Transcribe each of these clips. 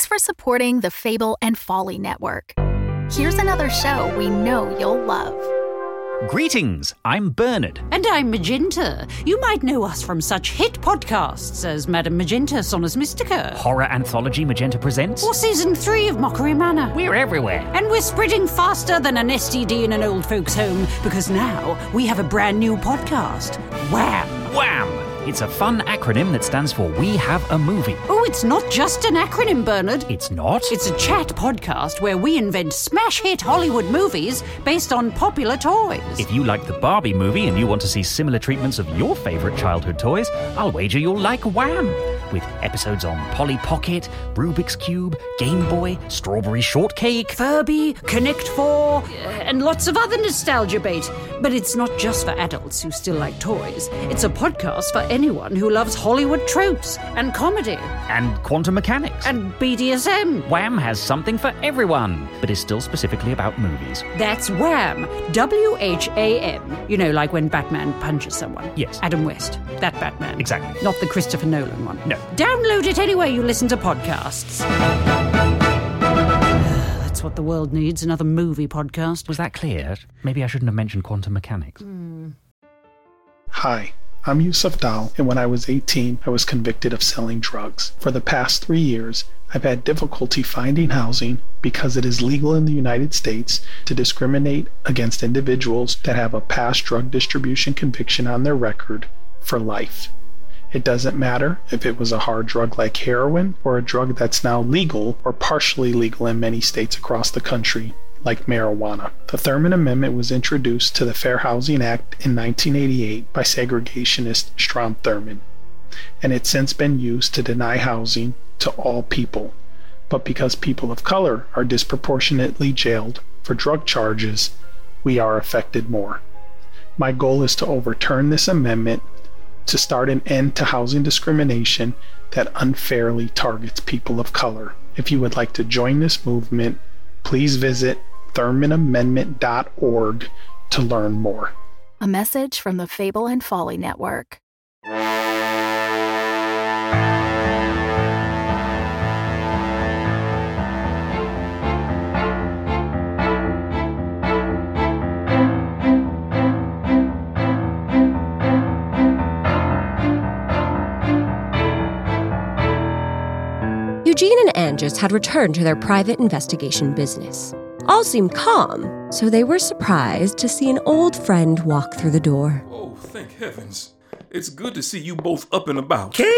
for supporting the Fable and Folly Network. Here's another show we know you'll love. Greetings, I'm Bernard. And I'm Magenta. You might know us from such hit podcasts as Madame Magenta, Sonus Mystica. Horror anthology Magenta Presents. Or Season 3 of Mockery Manor. We're everywhere. And we're spreading faster than an STD in an old folks' home, because now we have a brand new podcast. Wham! Wham! It's a fun acronym that stands for We Have a Movie. Oh, it's not just an acronym, Bernard. It's not? It's a chat podcast where we invent smash hit Hollywood movies based on popular toys. If you like the Barbie movie and you want to see similar treatments of your favourite childhood toys, I'll wager you'll like Wham! With episodes on Polly Pocket, Rubik's Cube, Game Boy, Strawberry Shortcake, Furby, Connect 4, and lots of other nostalgia bait. But it's not just for adults who still like toys. It's a podcast for anyone who loves Hollywood tropes and comedy. And quantum mechanics. And BDSM. Wham! Has something for everyone, but is still specifically about movies. That's Wham! W-H-A-M. You know, like when Batman punches someone. Yes. Adam West. That Batman. Exactly. Not the Christopher Nolan one. No. Download it anywhere you listen to podcasts. That's what the world needs, another movie podcast. Was that clear? Maybe I shouldn't have mentioned quantum mechanics. Hi, I'm Yusuf Dal, and when I was 18, I was convicted of selling drugs. For the past 3 years, I've had difficulty finding housing because it is legal in the United States to discriminate against individuals that have a past drug distribution conviction on their record for life. It doesn't matter if it was a hard drug like heroin or a drug that's now legal or partially legal in many states across the country, like marijuana. The Thurman Amendment was introduced to the Fair Housing Act in 1988 by segregationist Strom Thurmond, and it's since been used to deny housing to all people. But because people of color are disproportionately jailed for drug charges, we are affected more. My goal is to overturn this amendment to start an end to housing discrimination that unfairly targets people of color. If you would like to join this movement, please visit ThurmanAmendment.org to learn more. A message from the Fable and Folly Network. Eugene and Angus had returned to their private investigation business. All seemed calm, so they were surprised to see an old friend walk through the door. Oh, thank heavens. It's good to see you both up and about. Kato!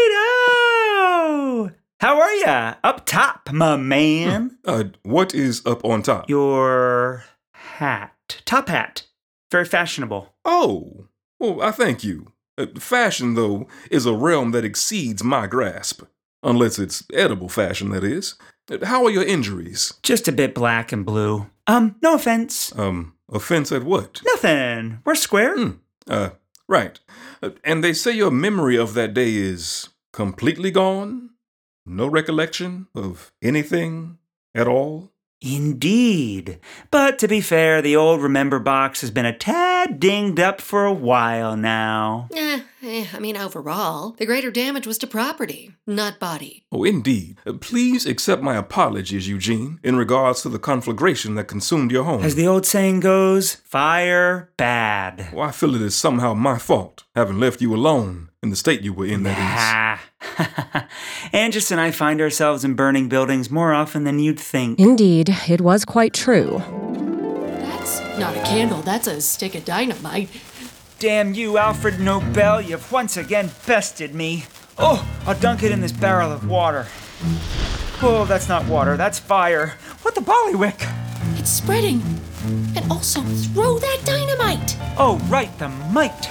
How are ya? Up top, my man. What is up on top? Your hat. Top hat. Very fashionable. Oh, well, I thank you. Fashion, though, is a realm that exceeds my grasp. Unless it's edible fashion, that is. How are your injuries? Just a bit black and blue. No offense. Offense at what? Nothing. We're square. Right. And they say your memory of that day is completely gone? No recollection of anything at all? Indeed. But to be fair, the old remember box has been a tad dinged up for a while now. Overall, the greater damage was to property, not body. Oh, indeed. Please accept my apologies, Eugene, in regards to the conflagration that consumed your home. As the old saying goes, fire bad. Well, I feel it is somehow my fault, having left you alone in the state you were in, that is. Angus and I find ourselves in burning buildings more often than you'd think. Indeed, it was quite true. That's not a candle, that's a stick of dynamite. Damn you, Alfred Nobel, you've once again bested me. Oh, I'll dunk it in this barrel of water. Oh, that's not water, that's fire. What the ballywick? It's spreading. And also, throw that dynamite. Oh, right, the mite.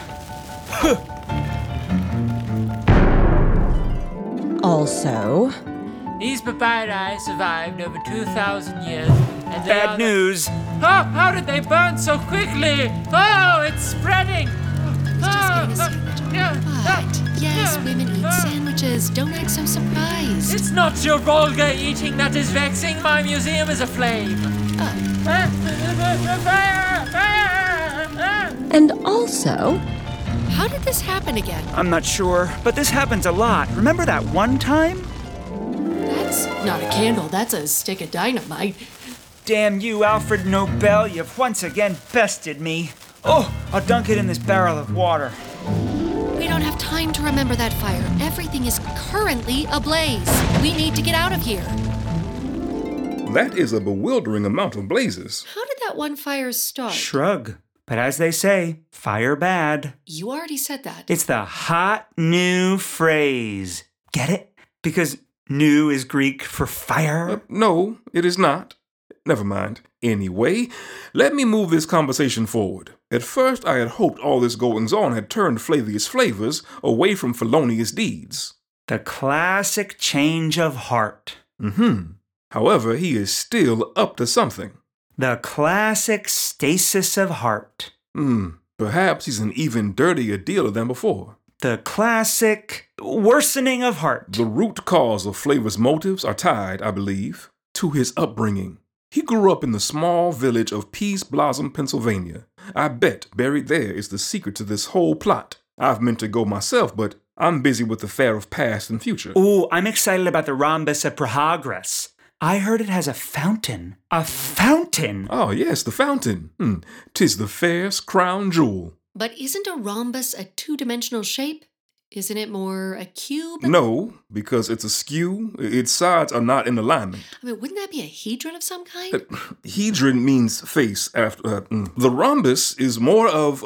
Also, these papyri survived over 2,000 years. And bad news. Oh, how did they burn so quickly? Oh, it's spreading. Yes, women eat sandwiches. Don't act so surprised. It's not your vulgar eating that is vexing. My museum is aflame. And also, how did this happen again? I'm not sure, but this happens a lot. Remember that one time? That blaze. Not a candle, that's a stick of dynamite. Damn you, Alfred Nobel, you've once again bested me. Oh, I'll dunk it in this barrel of water. We don't have time to remember that fire. Everything is currently ablaze. We need to get out of here. That is a bewildering amount of blazes. How did that one fire start? Shrug. But as they say, fire bad. You already said that. It's the hot new phrase. Get it? Because new is Greek for fire? No, it is not. Never mind. Anyway, let me move this conversation forward. At first, I had hoped all this goings-on had turned Flavius Flavors away from felonious deeds. The classic change of heart. However, he is still up to something. The classic stasis of heart. Perhaps he's an even dirtier dealer than before. The classic worsening of heart. The root cause of Flavor's motives are tied, I believe, to his upbringing. He grew up in the small village of Pease Blossom, Pennsylvania. I bet buried there is the secret to this whole plot. I've meant to go myself, but I'm busy with the fair of past and future. Ooh, I'm excited about the Rhombus of Progress. I heard it has a fountain. A fountain? Oh, yes, the fountain. 'Tis the fair's crown jewel. But isn't a rhombus a two-dimensional shape? Isn't it more a cube? No, because it's askew. Its sides are not in alignment. I mean, wouldn't that be a hedron of some kind? Hedron means face. After the rhombus is more of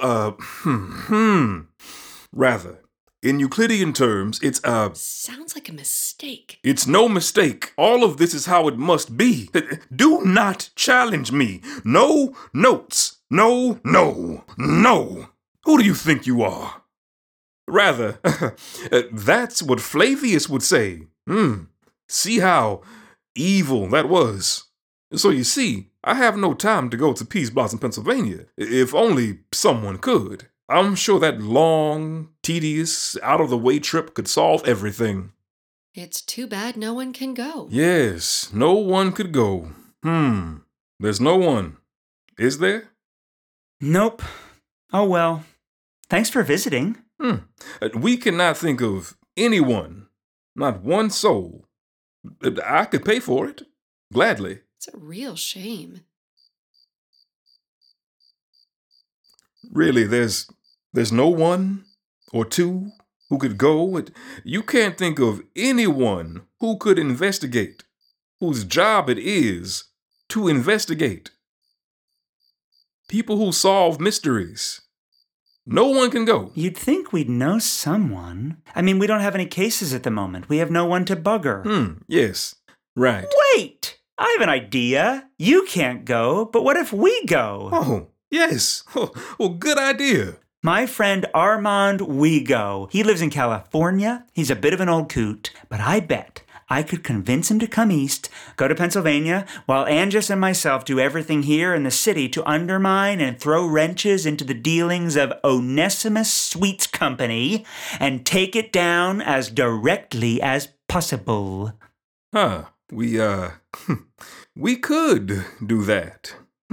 rather. In Euclidean terms, it's Sounds like a mistake. It's no mistake. All of this is how it must be. Do not challenge me. No notes. No. Who do you think you are? Rather, that's what Flavius would say. See how evil that was. So you see, I have no time to go to Pease Blossom, Pennsylvania, if only someone could. I'm sure that long, tedious, out-of-the-way trip could solve everything. It's too bad no one can go. Yes, no one could go. There's no one. Is there? Nope. Oh well. Thanks for visiting. We cannot think of anyone. Not one soul. I could pay for it. Gladly. It's a real shame. Really, there's no one or two who could go. You can't think of anyone who could investigate, whose job it is to investigate. People who solve mysteries. No one can go. You'd think we'd know someone. I mean, we don't have any cases at the moment. We have no one to bugger. Yes, right. Wait! I have an idea. You can't go, but what if we go? Oh, yes. Well, good idea. My friend Armand Wego. He lives in California. He's a bit of an old coot, but I bet I could convince him to come east, go to Pennsylvania, while Angus and myself do everything here in the city to undermine and throw wrenches into the dealings of Onesimus Sweets Company and take it down as directly as possible. We could do that.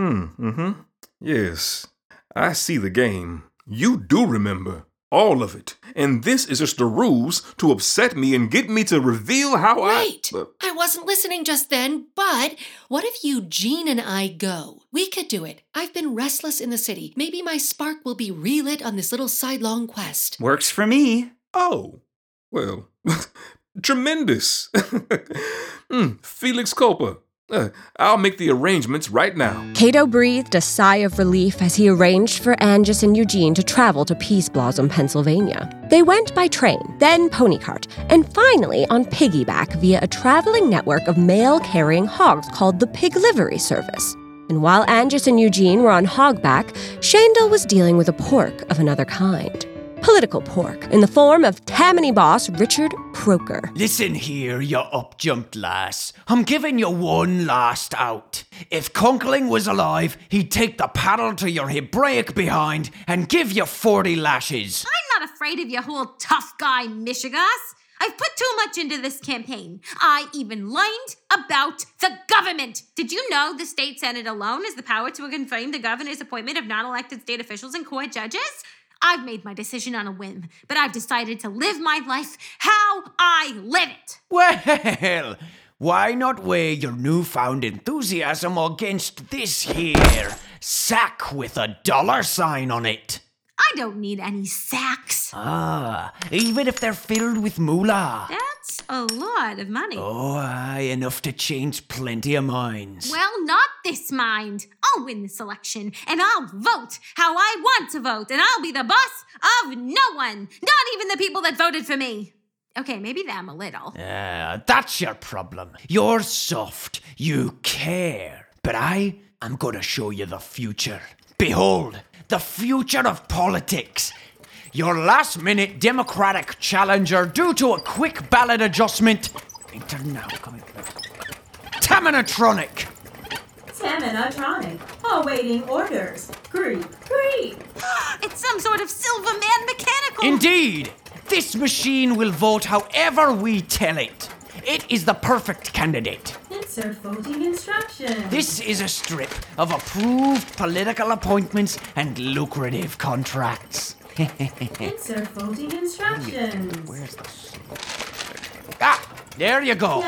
Yes, I see the game. You do remember. All of it. And this is just a ruse to upset me and get me to reveal how Wait! I wasn't listening just then, but what if Eugene and I go? We could do it. I've been restless in the city. Maybe my spark will be relit on this little sidelong quest. Works for me. Oh, well, tremendous. Felix Culpa. I'll make the arrangements right now. Cato breathed a sigh of relief as he arranged for Angus and Eugene to travel to Pease Blossom, Pennsylvania. They went by train, then pony cart, and finally on piggyback via a traveling network of mail-carrying hogs called the Pig Livery Service. And while Angus and Eugene were on hogback, Shandel was dealing with a pork of another kind. Political pork, in the form of Tammany boss Richard Proker. Listen here, you up-jumped lass. I'm giving you one last out. If Conkling was alive, he'd take the paddle to your Hebraic behind and give you 40 lashes. I'm not afraid of your whole tough guy Michigas. I've put too much into this campaign. I even learned about the government. Did you know the state senate alone has the power to confirm the governor's appointment of non-elected state officials and court judges? I've made my decision on a whim, but I've decided to live my life how I live it. Well, why not weigh your newfound enthusiasm against this here sack with a $sign on it? I don't need any sacks. Even if they're filled with moolah. That's a lot of money. Oh, aye, enough to change plenty of minds. Well, not this mind. I'll win this election, and I'll vote how I want to vote, and I'll be the boss of no one, not even the people that voted for me. Okay, maybe them a little. That's your problem. You're soft. You care. But I am going to show you the future. Behold, the future of politics. Your last-minute Democratic challenger, due to a quick ballot adjustment. Enter now. Tamanatronic. Tamanatronic. Awaiting orders. Creep. It's some sort of Silverman mechanical. Indeed. This machine will vote however we tell it. It is the perfect candidate. Insert voting instructions. This is a strip of approved political appointments and lucrative contracts. Insert voting instructions. Where's the... there you go.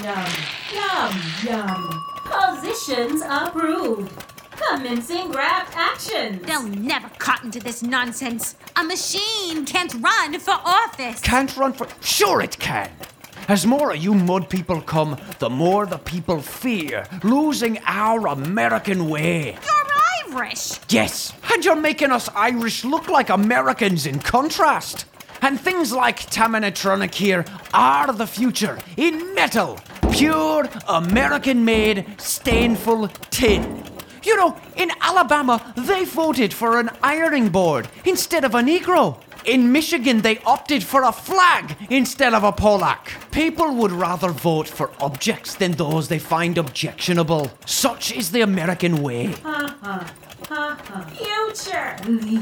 Yum. Positions approved. Commencing grab action. They'll never cotton to this nonsense. A machine can't run for office. Can't run for... Sure it can. As more of you mud people come, the more the people fear losing our American way. You're Irish. Yes, and you're making us Irish look like Americans in contrast. And things like Tamanatronic here are the future in metal. Pure American-made stainful tin. You know, in Alabama, they voted for an ironing board instead of a Negro. In Michigan, they opted for a flag instead of a Polak. People would rather vote for objects than those they find objectionable. Such is the American way. Future.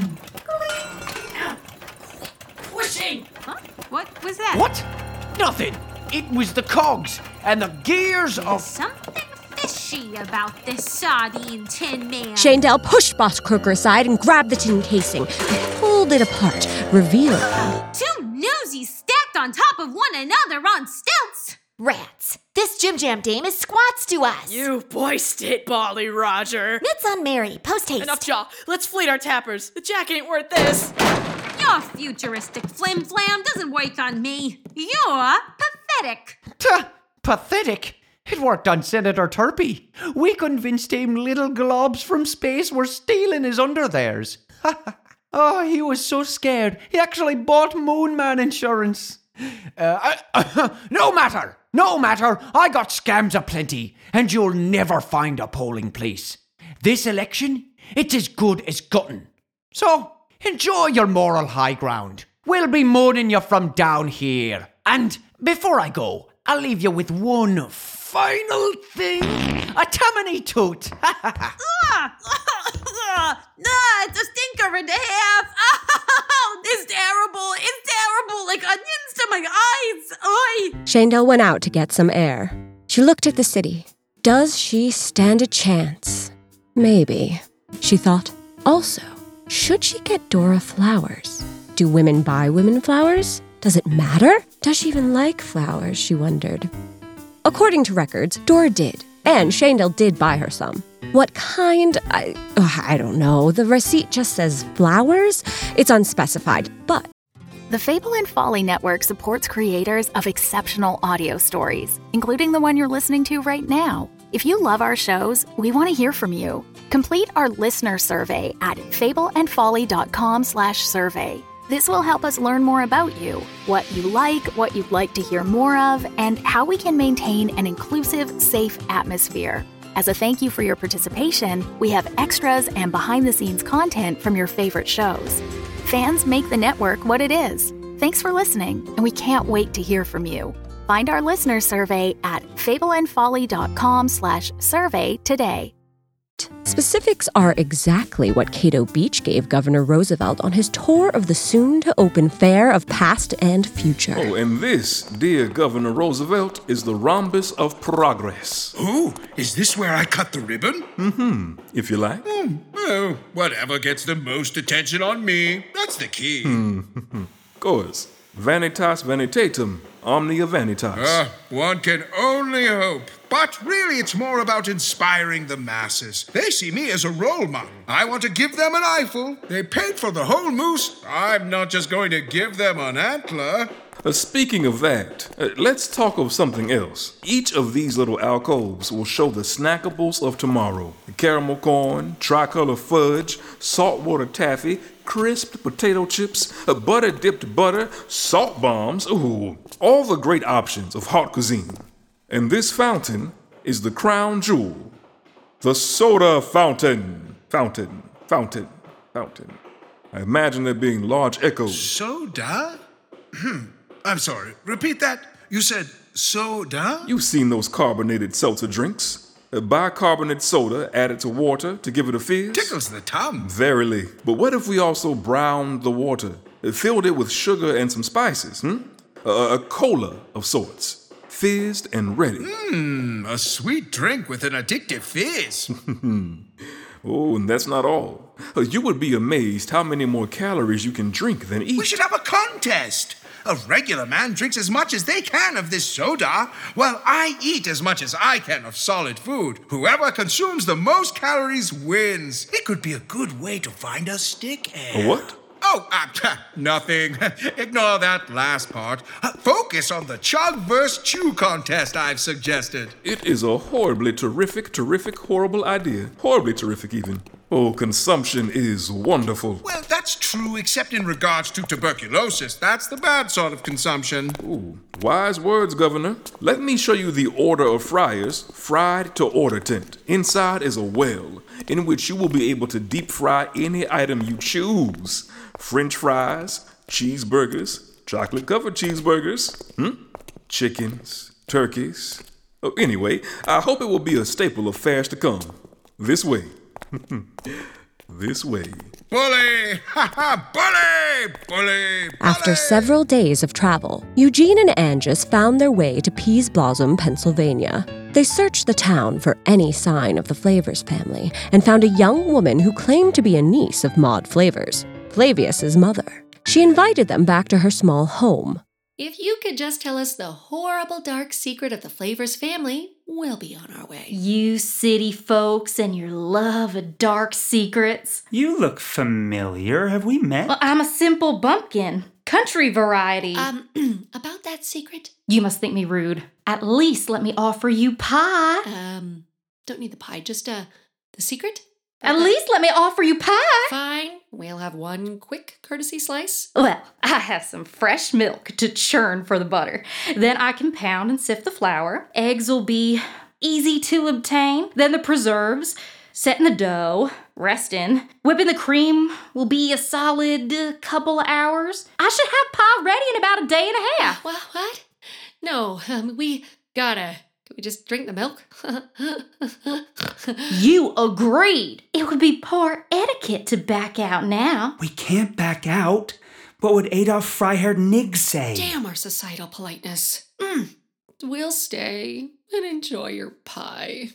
Pushing! Huh? What was that? What? Nothing. It was the cogs and the gears of... Something fishy about this sardine tin man. Shandell pushed Boss Croker aside and grabbed the tin casing and pulled it apart, revealing... Two newsies stacked on top of one another on stilts. Rats. This Jim Jam dame is squats to us. You boist it, Bolly Roger. Mitts on Mary. Post haste. Enough jaw. Let's fleet our tappers. The jack ain't worth this. Your futuristic flim-flam doesn't work on me. You're pathetic. Pathetic? It worked on Senator Turpie. We convinced him little globs from space were stealing his undertheirs. Oh, he was so scared. He actually bought Moon Man insurance. No matter. I got scams aplenty, and you'll never find a polling place. This election, it's as good as gotten. So, enjoy your moral high ground. We'll be moaning you from down here. And before I go, I'll leave you with one final thing. A Tammany toot. It's a stinker and a half. Oh, it's terrible. Like onions to my eyes. Oy. Shandell went out to get some air. She looked at the city. Does she stand a chance? Maybe, she thought. Also, should she get Dora flowers? Do women buy women flowers? Does it matter? Does she even like flowers, she wondered. According to records, Dora did, and Shandell did buy her some. What kind? I don't know. The receipt just says flowers. It's unspecified, but... The Fable and Folly Network supports creators of exceptional audio stories, including the one you're listening to right now. If you love our shows, we want to hear from you. Complete our listener survey at fableandfolly.com/survey. This will help us learn more about you, what you like, what you'd like to hear more of, and how we can maintain an inclusive, safe atmosphere. As a thank you for your participation, we have extras and behind-the-scenes content from your favorite shows. Fans make the network what it is. Thanks for listening, and we can't wait to hear from you. Find our listener survey at fableandfolly.com/survey today. Specifics are exactly what Cato Beach gave Governor Roosevelt on his tour of the soon-to-open fair of past and future. Oh, and this, dear Governor Roosevelt, is the rhombus of progress. Oh, is this where I cut the ribbon? Mm-hmm, if you like. Well, whatever gets the most attention on me, that's the key. Of course. Vanitas vanitatum, omnia vanitas. One can only hope. But really, it's more about inspiring the masses. They see me as a role model. I want to give them an eyeful. They paid for the whole moose. I'm not just going to give them an antler. Speaking of that, let's talk of something else. Each of these little alcoves will show the snackables of tomorrow. Caramel corn, tricolor fudge, saltwater taffy, crisped potato chips, butter-dipped butter, salt bombs, ooh, all the great options of hot cuisine. And this fountain is the crown jewel, the soda fountain. Fountain. I imagine there being large echoes. Soda? I'm sorry, repeat that. You said soda? You've seen those carbonated seltzer drinks. Bicarbonate soda added to water to give it a fizz. Tickles the tongue. Verily. But what if we also browned the water, filled it with sugar and some spices, A cola of sorts, fizzed and ready. A sweet drink with an addictive fizz. Oh, and that's not all. You would be amazed how many more calories you can drink than eat. We should have a contest. A regular man drinks as much as they can of this soda, while I eat as much as I can of solid food. Whoever consumes the most calories wins. It could be a good way to find a stickhead. A what? Oh, nothing. Ignore that last part. Focus on the chug versus chew contest I've suggested. It is a horribly terrific, horrible idea. Horribly terrific, even. Oh, consumption is wonderful. Well, that's true, except in regards to tuberculosis. That's the bad sort of consumption. Ooh, wise words, Governor. Let me show you the order of fryers, fried to order tent. Inside is a well, in which you will be able to deep fry any item you choose. French fries, cheeseburgers, chocolate-covered cheeseburgers, chickens, turkeys. Oh, anyway, I hope it will be a staple of fairs to come. This way. This way. Bully! Ha ha! Bully! Bully! After several days of travel, Eugene and Angus found their way to Pease Blossom, Pennsylvania. They searched the town for any sign of the Flavors family and found a young woman who claimed to be a niece of Maud Flavors, Flavius's mother. She invited them back to her small home. If you could just tell us the horrible dark secret of the Flavors family, we'll be on our way. You city folks and your love of dark secrets. You look familiar. Have we met? Well, I'm a simple bumpkin. Country variety. About that secret? You must think me rude. At least let me offer you pie. Don't need the pie, just, the secret? At least let me offer you pie. Fine. We'll have one quick courtesy slice. Well, I have some fresh milk to churn for the butter. Then I can pound and sift the flour. Eggs will be easy to obtain. Then the preserves. Setting the dough. Resting. Whipping the cream will be a solid couple of hours. I should have pie ready in about a day and a half. What? No, we gotta... Can we just drink the milk? You agreed. It would be poor etiquette to back out now. We can't back out. What would Adolf Freiherr Nigg say? Damn our societal politeness. We'll stay and enjoy your pie.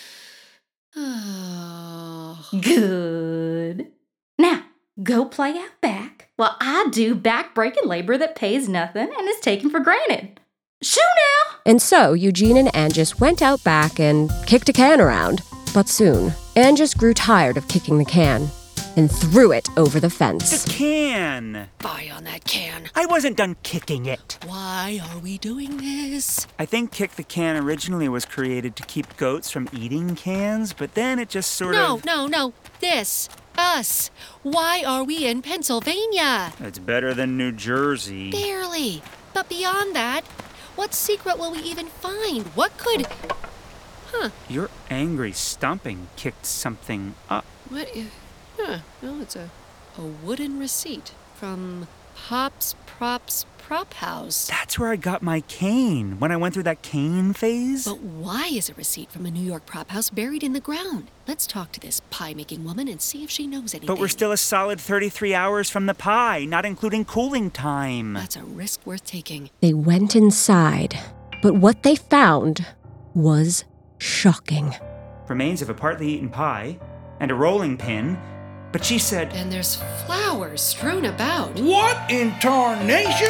Oh. Good. Now, go play out back while I do back-breaking labor that pays nothing and is taken for granted. Shoo now! And so Eugene and Angus went out back and kicked a can around. But soon, Angus grew tired of kicking the can and threw it over the fence. The can! Fie on that can. I wasn't done kicking it. Why are we doing this? I think Kick the Can originally was created to keep goats from eating cans, but then it just sort of... No. This. Us. Why are we in Pennsylvania? It's better than New Jersey. Barely. But beyond that, what secret will we even find? What could... Your angry stomping kicked something up. What? Well, it's a wooden receipt from Pop's Props Prop House. That's where I got my cane, when I went through that cane phase. But why is a receipt from a New York prop house buried in the ground? Let's talk to this pie-making woman and see if she knows anything. But we're still a solid 33 hours from the pie, not including cooling time. That's a risk worth taking. They went inside, but what they found was shocking. Remains of a partly eaten pie and a rolling pin, but she said... And there's flowers strewn about. What in tarnation?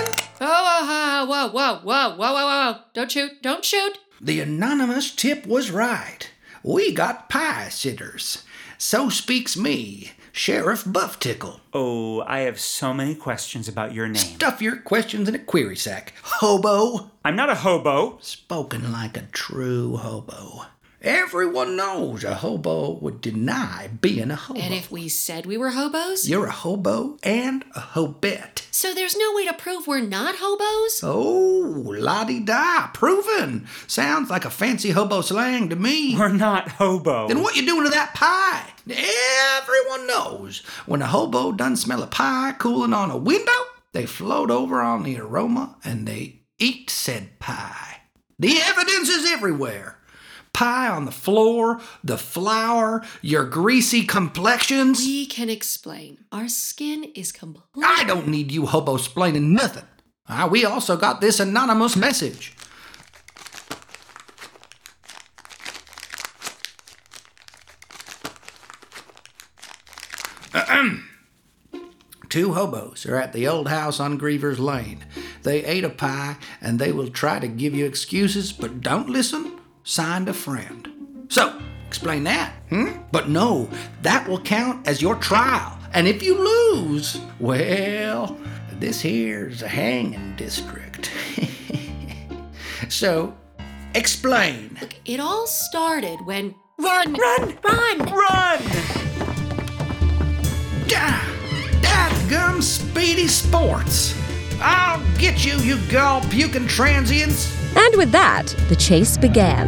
Whoa. Don't shoot. The anonymous tip was right. We got pie sitters. So speaks me, Sheriff Bufftickle. Oh, I have so many questions about your name. Stuff your questions in a query sack, hobo. I'm not a hobo. Spoken like a true hobo. Everyone knows a hobo would deny being a hobo. And if we said we were hobos? You're a hobo and a hobette. So there's no way to prove we're not hobos? Oh, la-di-da, proven. Sounds like a fancy hobo slang to me. We're not hobo. Then what you doing to that pie? Everyone knows when a hobo done smell a pie cooling on a window, they float over on the aroma and they eat said pie. The evidence is everywhere. Pie on the floor, the flour, your greasy complexions. We can explain. Our skin is completely... I don't need you hobo splaining nothing. We also got this anonymous message. Two hobos are at the old house on Griever's Lane. They ate a pie and they will try to give you excuses, but don't listen. Signed a friend. So, explain that, But no, that will count as your trial. And if you lose, well, this here's a hanging district. So, explain. Look, it all started when... Run! Dadgum speedy sports. I'll get you, you gall-puking transients. And with that, the chase began.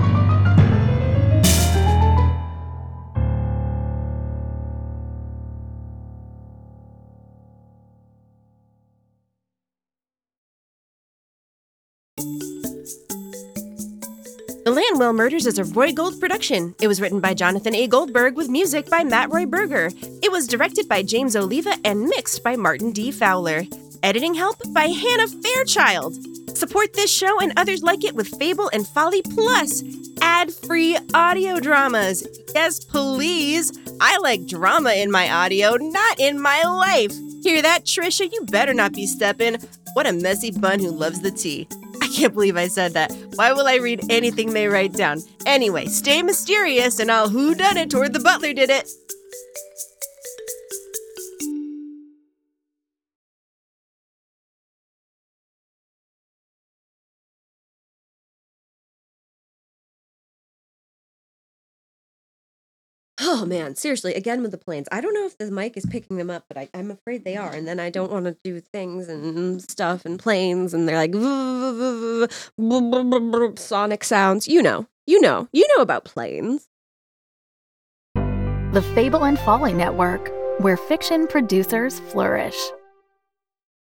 The Landwell Murders is a Roy Gold production. It was written by Jonathan A. Goldberg with music by Matt Roy Berger. It was directed by James Oliva and mixed by Martin D. Fowler. Editing help by Hannah Fairchild. Support this show and others like it with Fable and Folly Plus. Ad-free audio dramas. Yes, please. I like drama in my audio, not in my life. Hear that, Trisha? You better not be stepping. What a messy bun who loves the tea. I can't believe I said that. Why will I read anything they write down? Anyway, stay mysterious and I'll whodunit toward the butler did it. Oh man, seriously, again with the planes. I don't know if the mic is picking them up, but I'm afraid they are. And then I don't want to do things and stuff and planes and they're like sonic sounds. You know about planes. The Fable and Folly Network, where fiction producers flourish.